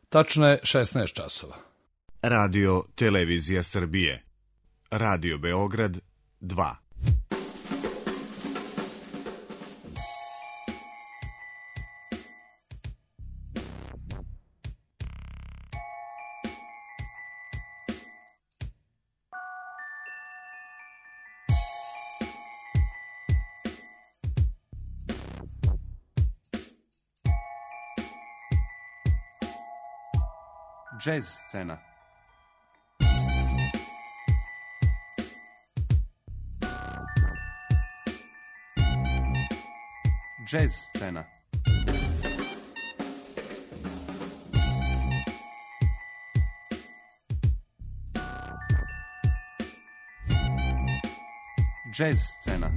Tačno je 16 časova. Radio Televizija Srbije. Radio Beograd 2. Jazz scena. Jazz scena. Jazz scena.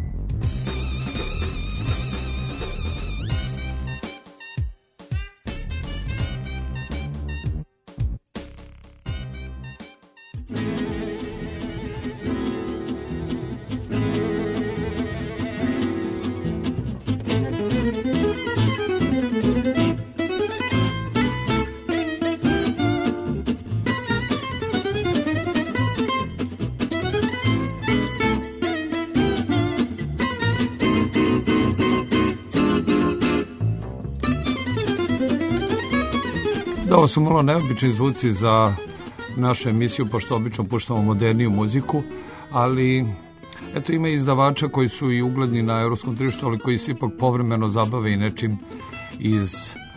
Da, ovo su malo neobični zvuci za našu emisiju, pošto obično puštamo moderniju muziku, ali eto ima izdavača koji su i ugledni na evropskom tržištu, ali koji se ipak povremeno zabave i nečim iz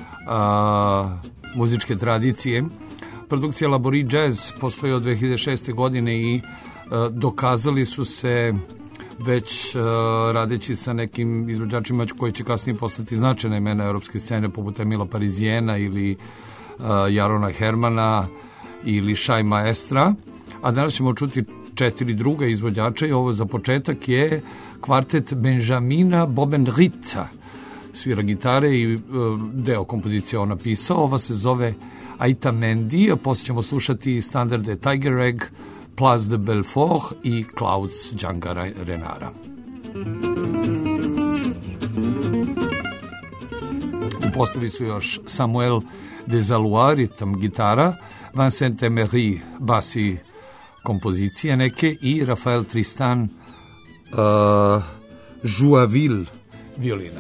muzičke tradicije. Produkcija Labori Jazz postoji od 2006. godine i dokazali su se već radeći sa nekim izvođačima koji će kasnije postati značajna imena evropske scene, poput Emila Parizijena ili Jarona Hermana ili Šaj Maestra, a danas ćemo čuti 4 druga izvođača i ovo za početak je kvartet Benjamina Bobenrica. Svira gitare i deo kompozicije on napisao. Ova se zove Aita Mendi, a poslije ćemo slušati standarde Tiger Egg, Place de Belfort i Clouds Django Renara. U postavi su još Samuel Desalouar, ritam gitara, Vincent Emery, basi kompozicije neke i Rafael Tristan Joaville, violina.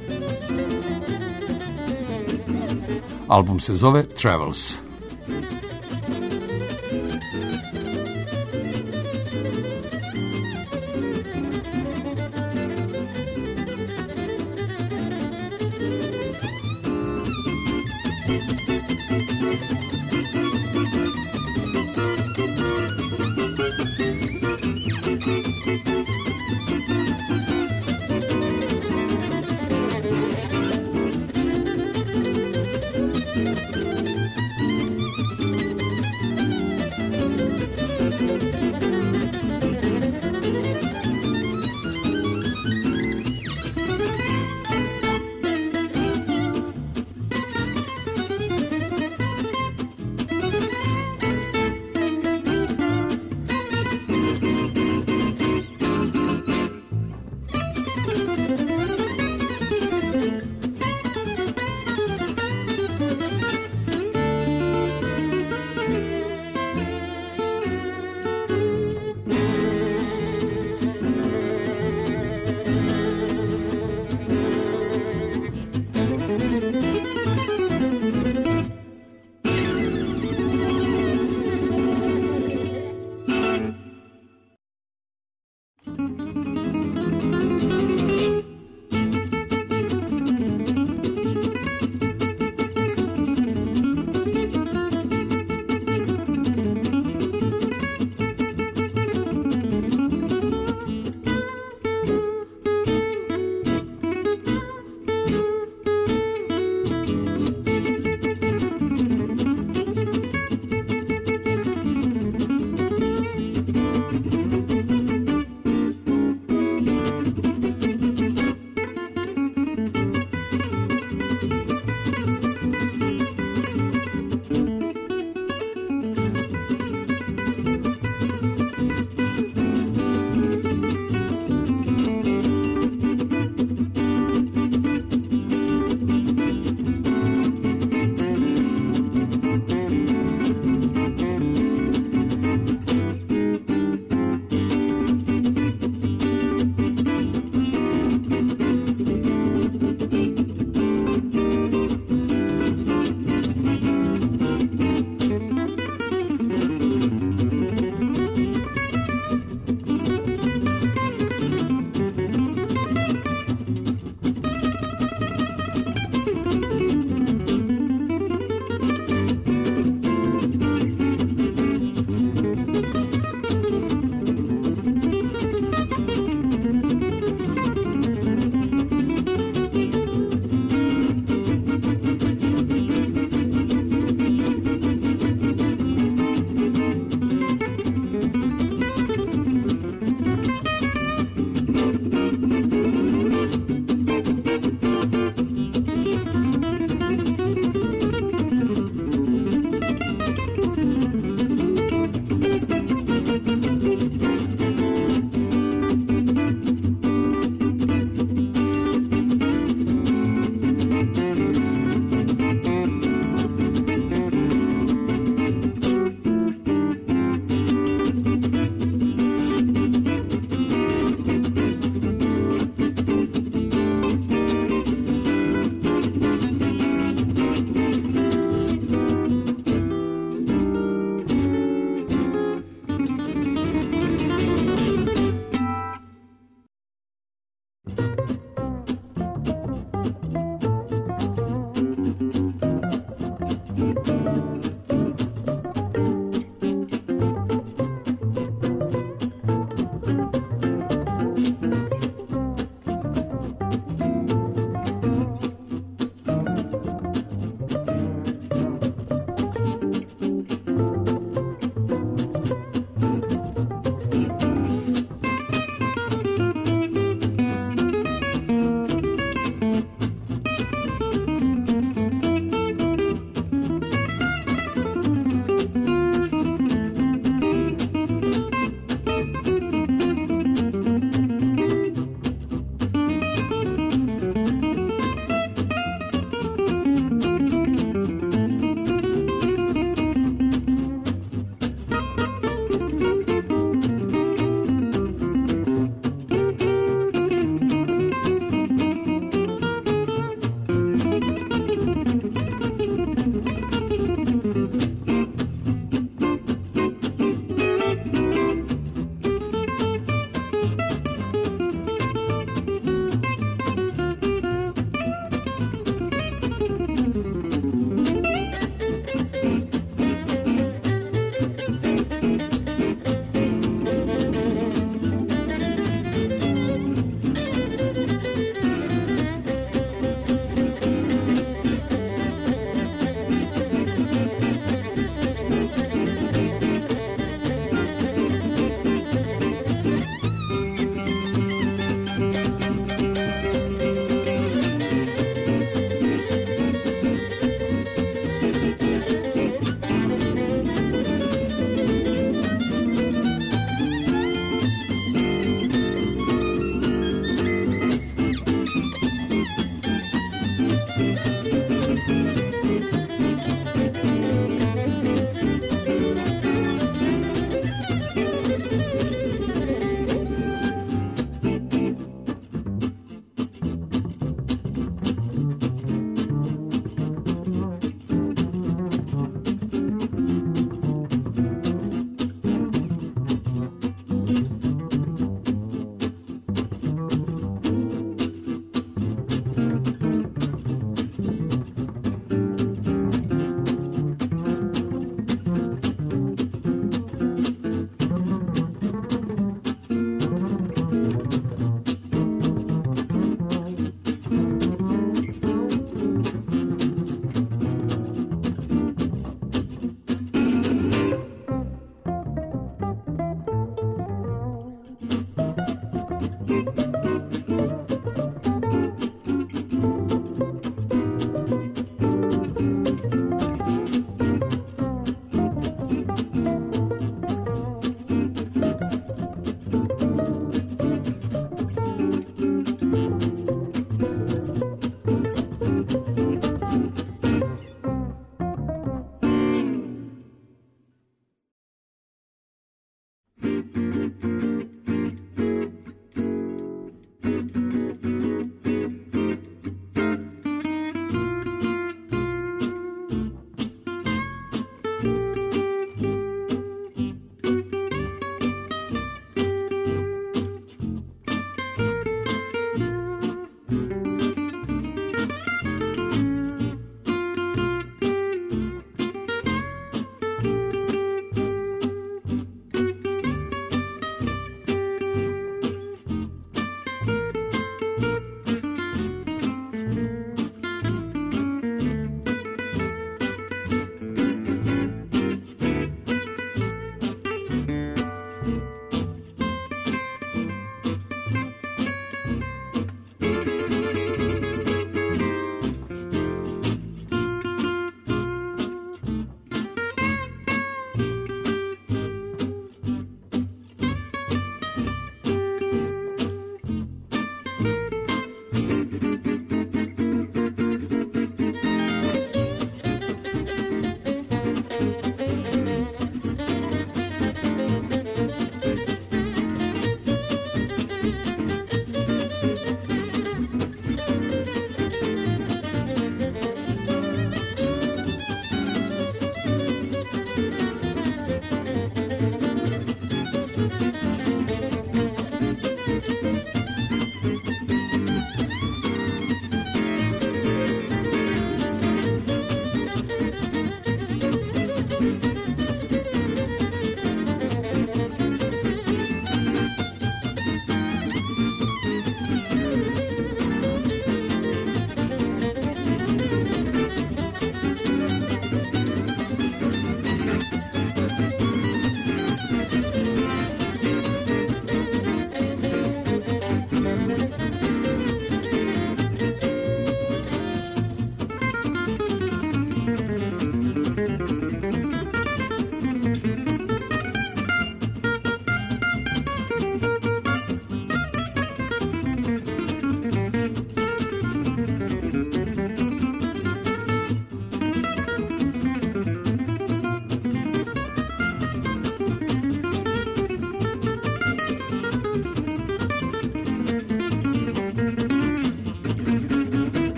Album se zove Travels.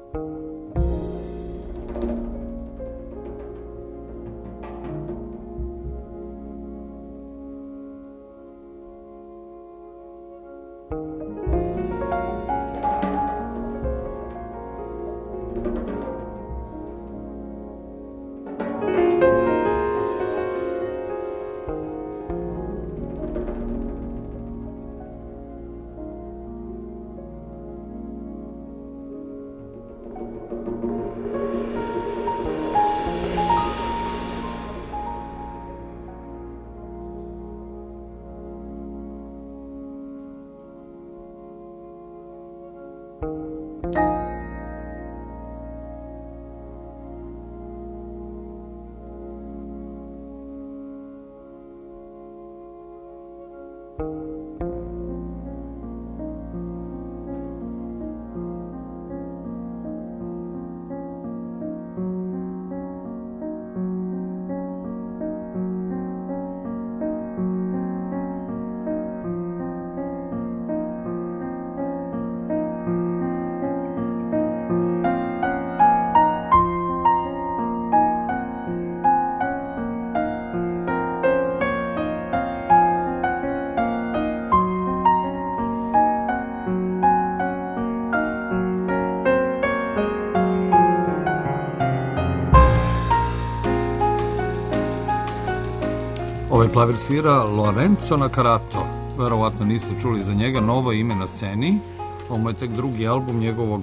Ovaj klavir svira Lorenzo Naccarato. Verovatno niste čuli za njega, novo ime na sceni. Ovo je tek drugi album njegovog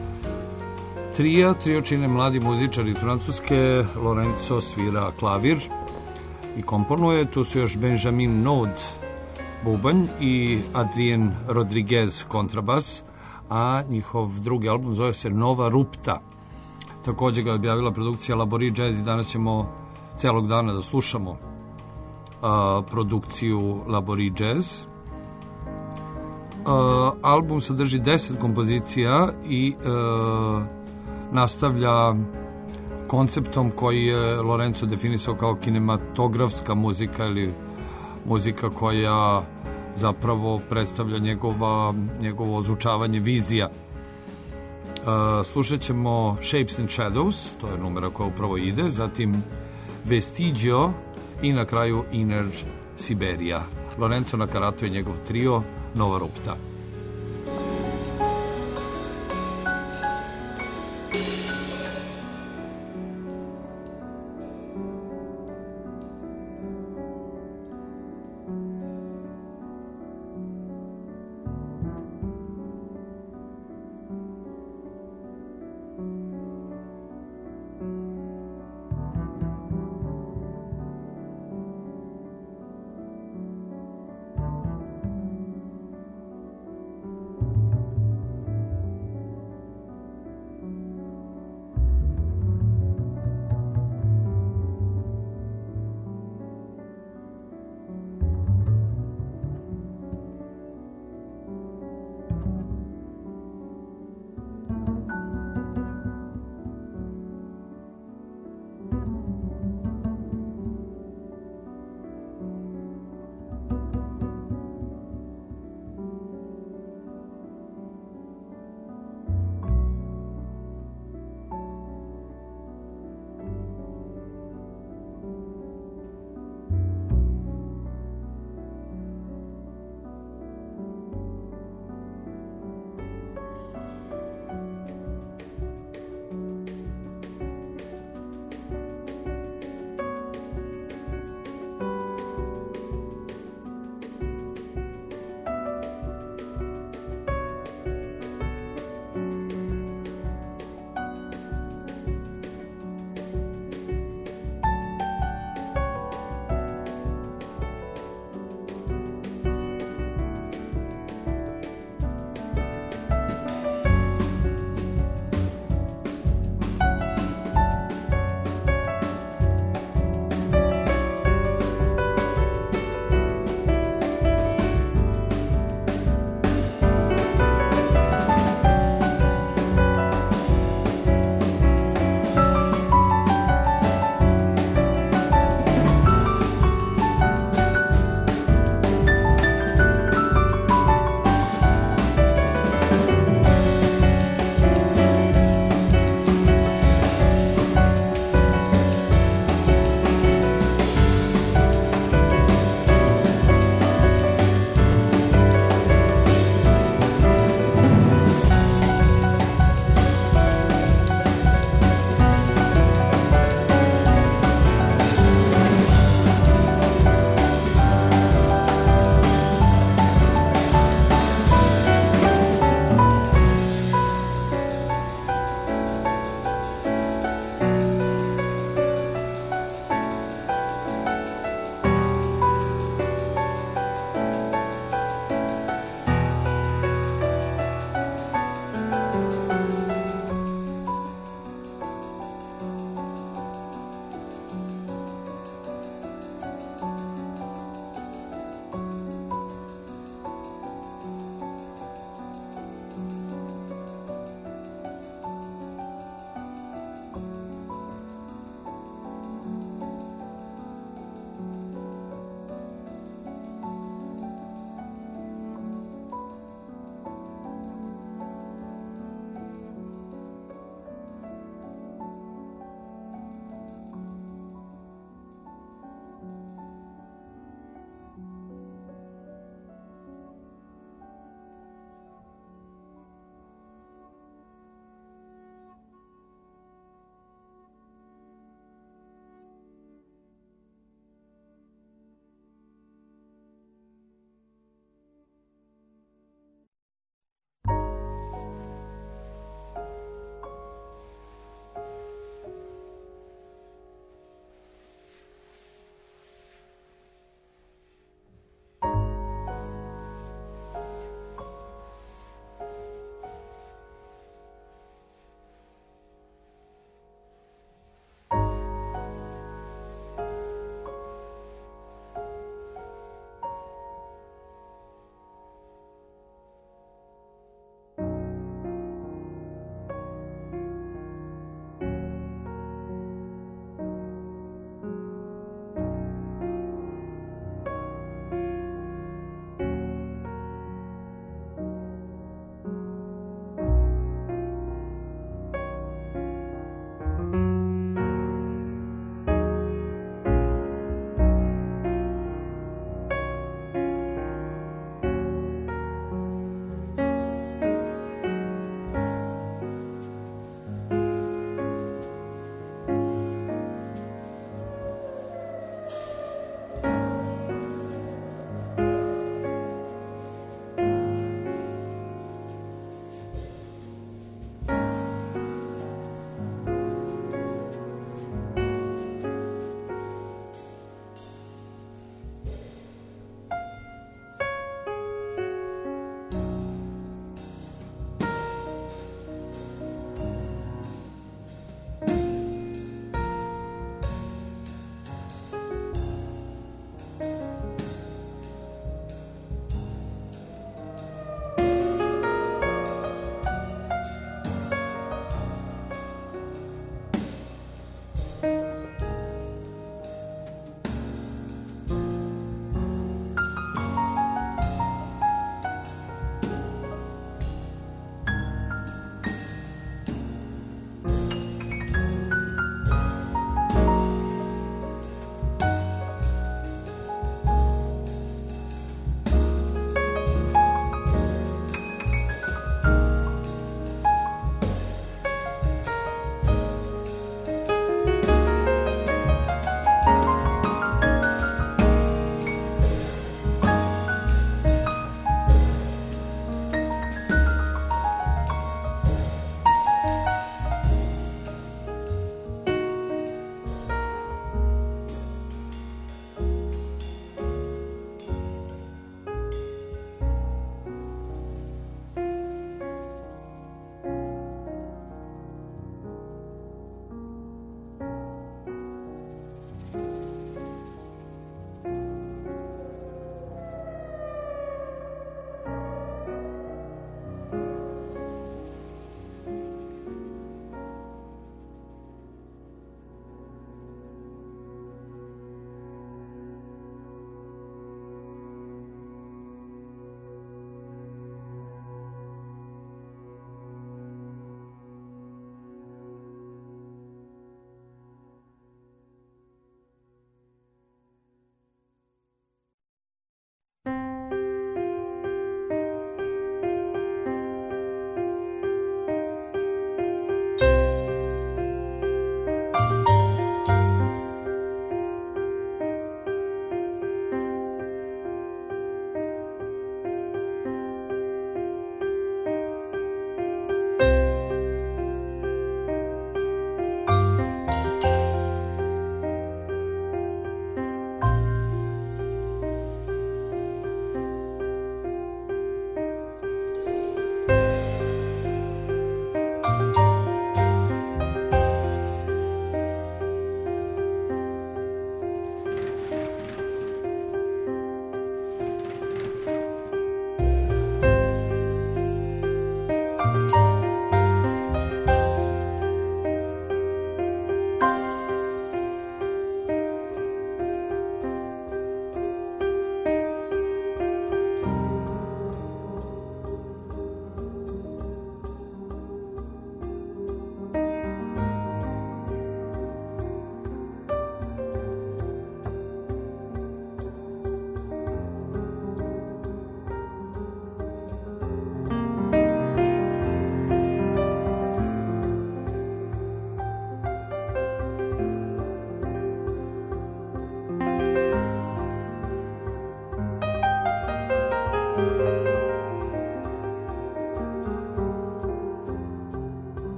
trija. Trio čine mladi muzičari iz Francuske. Lorenzo svira klavir i komponuje. Tu su još Benjamin Nod bubanj i Adrien Rodriguez kontrabas, a njihov drugi album zove se Nova Rupta. Također ga je objavila produkcija Labori Jazz i danas ćemo celog dana da slušamo produkciju Labori Jazz. Album sadrži 10 kompozicija i nastavlja konceptom koji je Lorenzo definisao kao kinematografska muzika ili muzika koja zapravo predstavlja njegovo ozvučavanje vizija. Slušat ćemo Shapes and Shadows, to je numera koja upravo ide, zatim Vestigio i na kraju Inner Siberia. Lorenzo Naccarato i njegov trio Nova Rupta.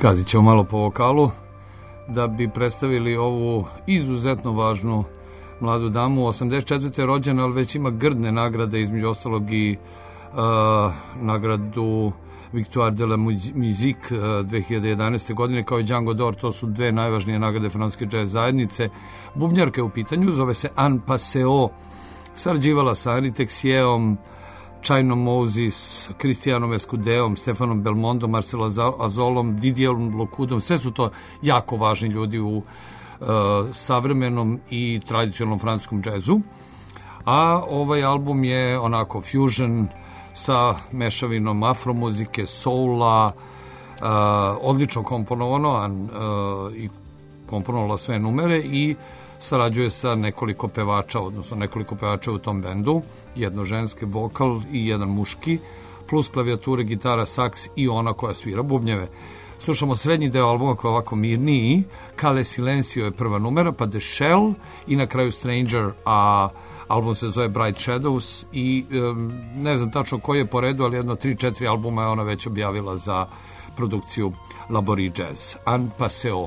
Skazit ćemo malo po vokalu da bi predstavili ovu izuzetno važnu mladu damu. 84. rođena, ali već ima grdne nagrade, između ostalog i nagradu Victoire de la Musique 2011. godine, kao i Django d'Or. To su dve najvažnije nagrade francuske jazz zajednice. Bubnjarka je u pitanju, zove se Anne Passeo, sarađivala sa Annie Texieom, Chainom Moses, Cristianom Escudeom, Stefanom Belmondom, Marcelo Azolom, Didierom Locudom. Sve su to jako važni ljudi u savremenom i tradicionalnom francuskom džezu. A ovaj album je onako fusion sa mešavinom afromuzike, soula, odlično komponovano i komponovala sve numere i sarađuje sa nekoliko pevača, odnosno nekoliko pevača u tom bendu, jedno ženski vokal i jedan muški, plus klavijature, gitara, saks i ona koja svira bubnjeve. Slušamo srednji deo albuma koji je ovako mirniji, Cale Silencio je prva numera, pa The Shell i na kraju Stranger, a album se zove Bright Shadows i ne znam tačno koji je po redu, ali jedno 3-4 albuma je ona već objavila za produkciju Labori Jazz. Anne Passeo.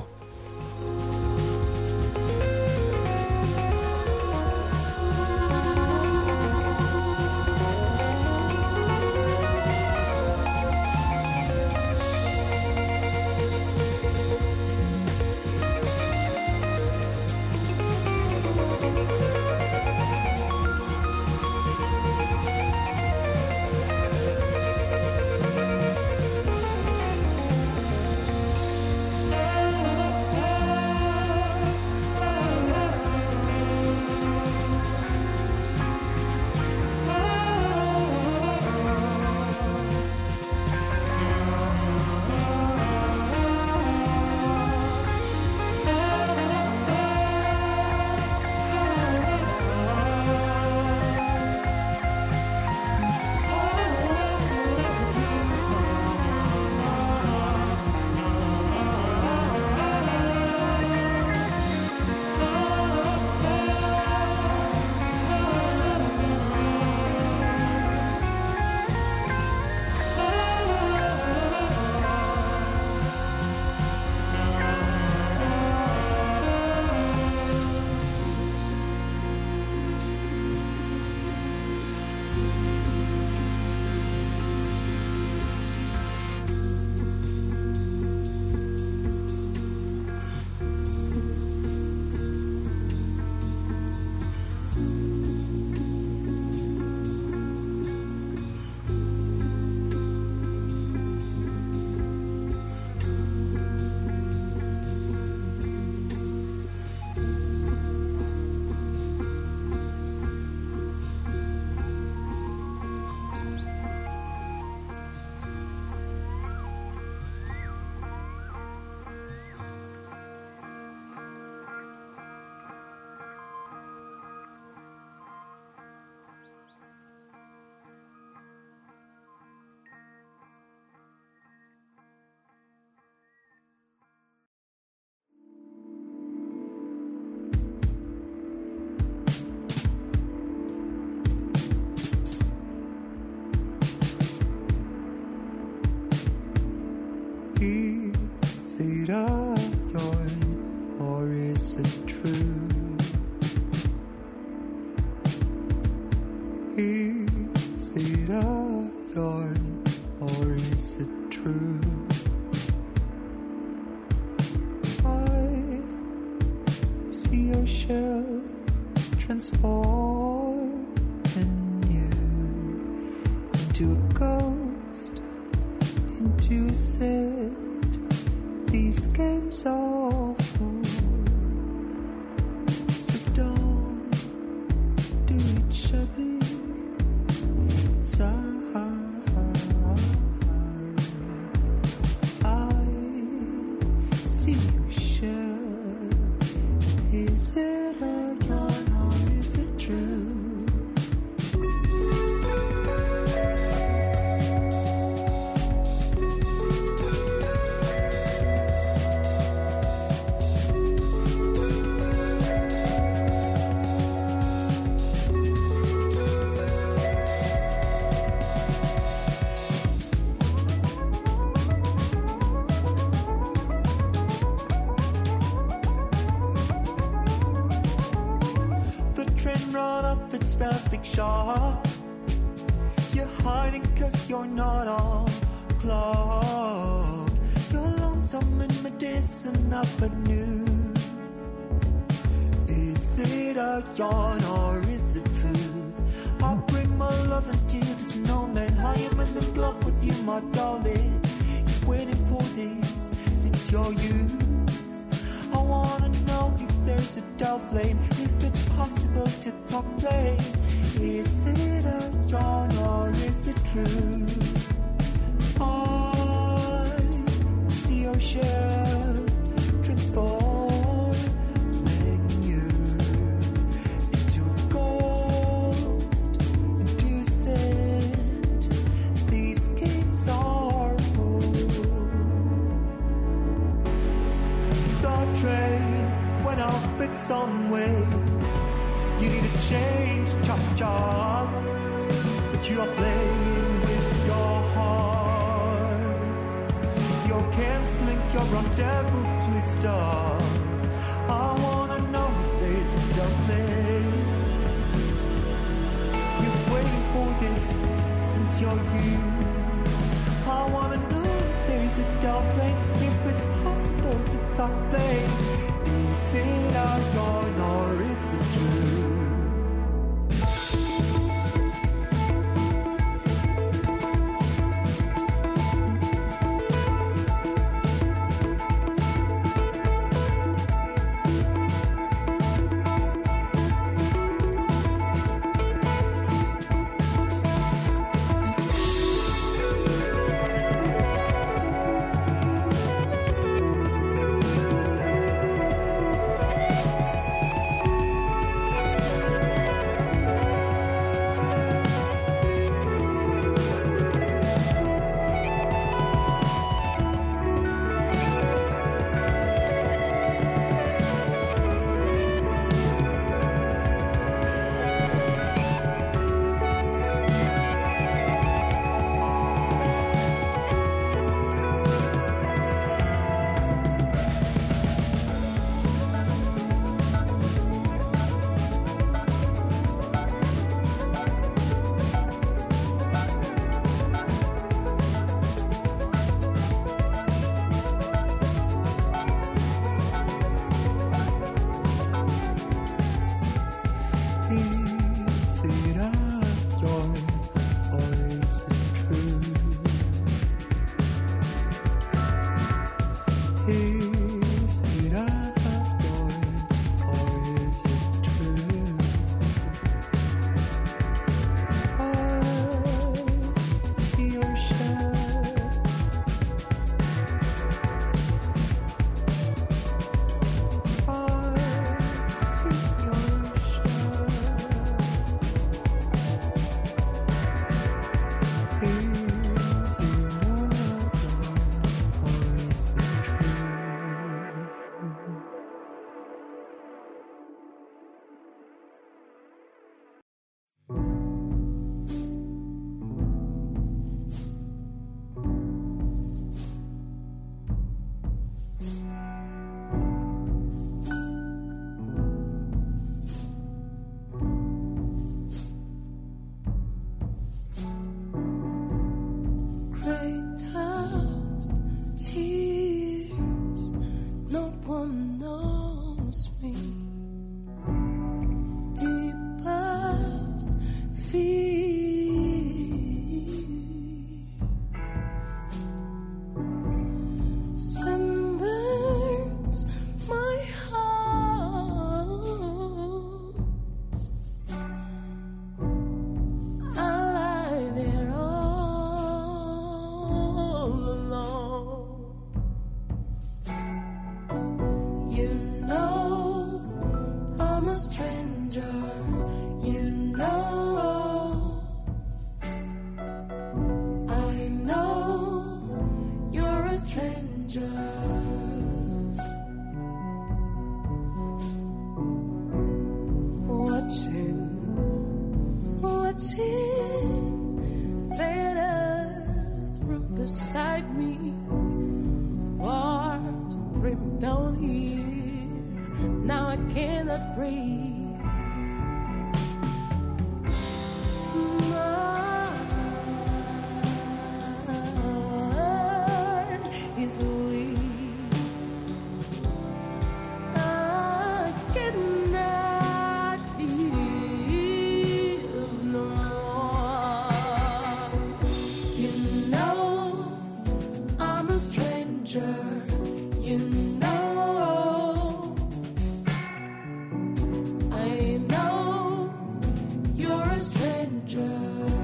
Is it a yarn or is it true? Is it a yarn or is it true? I see your shell transform you into a ghost, into a set. These games are full. So don't do each other. It's I see you share. Is it a yarn or is it true? smells big shot. You're hiding cause you're not on clock. You're lonesome in medicine up at noon. Is it a yawn or is it truth? I'll bring my love into the snowman. I am in love with you, my darling. You're waiting for this since your youth. I wanna know if there's a dull flame, if it's possible to talk plain. Is it a yawn or is it true? I see your shell transforming you into a ghost, into a saint. These games are full. The train went off its own way. You need a change, chop chop, but you are playing with your heart. You're canceling your rendezvous, please stop. I wanna know if there's a dull flame. You're waiting for this since your youth. I wanna know if there's a dull flame, if it's possible to talk plain. Is it a yawn or is it true? beside me. Wars bring down here. Now I cannot breathe. a stranger, you know. I know you're a stranger.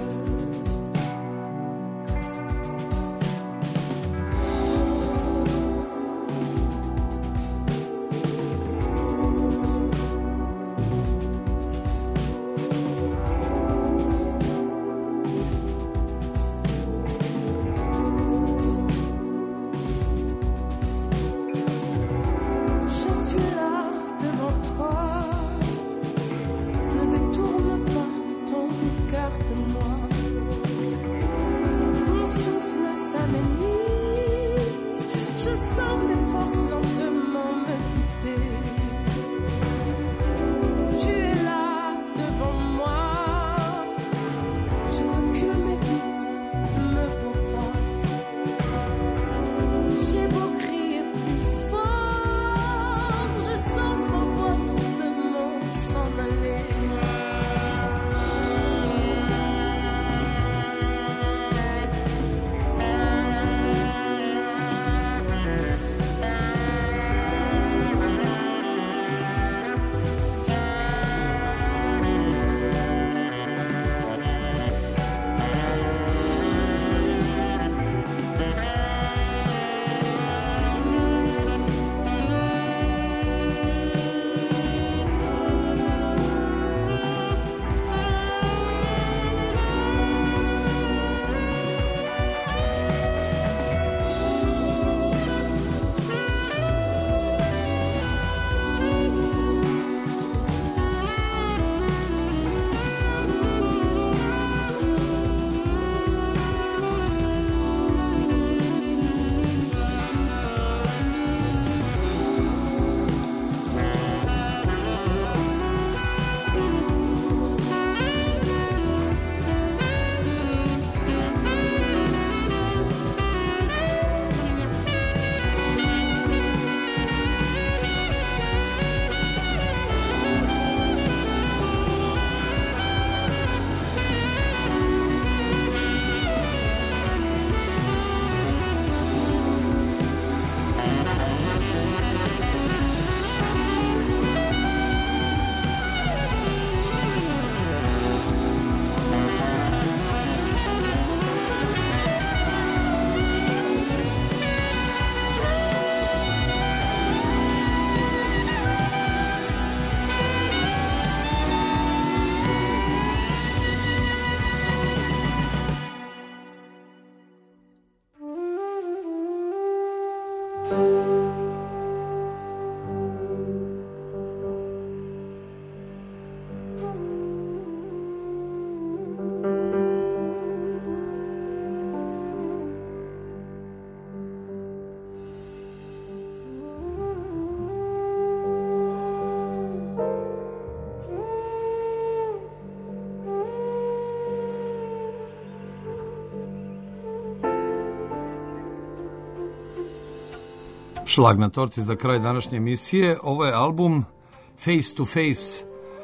Šlag na torti za kraj današnje emisije. Ovo je album Face to Face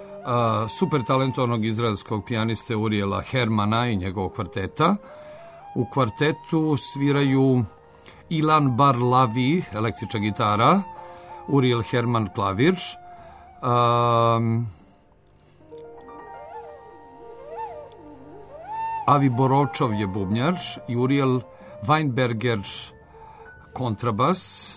super talentovanog izraelskog pijaniste Uriela Hermana i njegovog kvarteta. U kvartetu sviraju Ilan Bar-Lavi, električna gitara, Uriel Herman klavir, Avi Boročov je bubnjar i Uriel Weinberger kontrabas.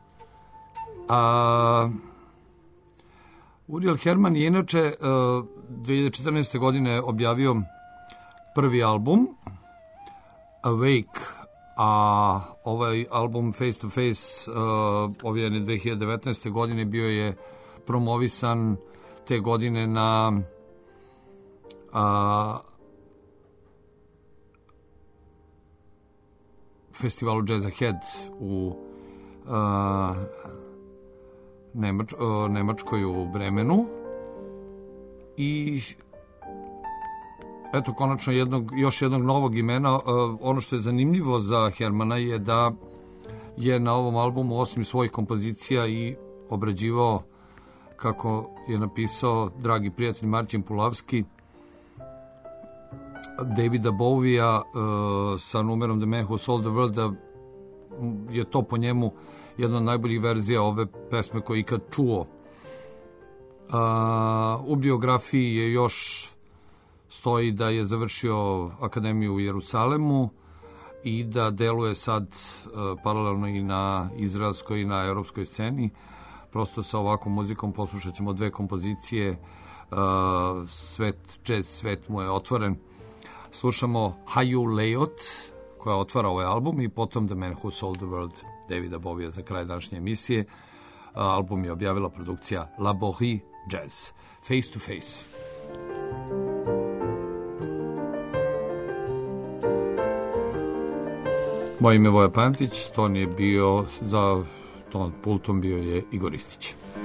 Uriel Herman je inače 2014. godine objavio prvi album Awake, a ovaj album Face to Face objavljen je 2019. godine, bio je promovisan te godine na festivalu Jazz Ahead u Nemačkoj u Bremenu. I eto, konačno još jednog novog imena. Ono što je zanimljivo za Hermana je da je na ovom albumu osim svojih kompozicija i obrađivao, kako je napisao dragi prijatelj Marcin Pulavski, Davida Bowie-a sa numerom The Man Who Sold the World, da je to po njemu jedna od najboljih verzija ove pesme koju ikad čuo. U biografiji je još stoji da je završio akademiju u Jerusalemu i da deluje sad paralelno i na izraelskoj i na europskoj sceni. Prosto sa ovakvom muzikom poslušat ćemo dve kompozicije. Jazz svet mu je otvoren. Slušamo Hayu Leot, koja otvara ovaj album, i potom The Man Who Sold the World Davida Bovija za kraj današnje emisije. Album je objavila produkcija La Borie Jazz. Face to Face. Moje ime je Voja Pantić, ton je bio za ton pultom bio je Igor Ristić.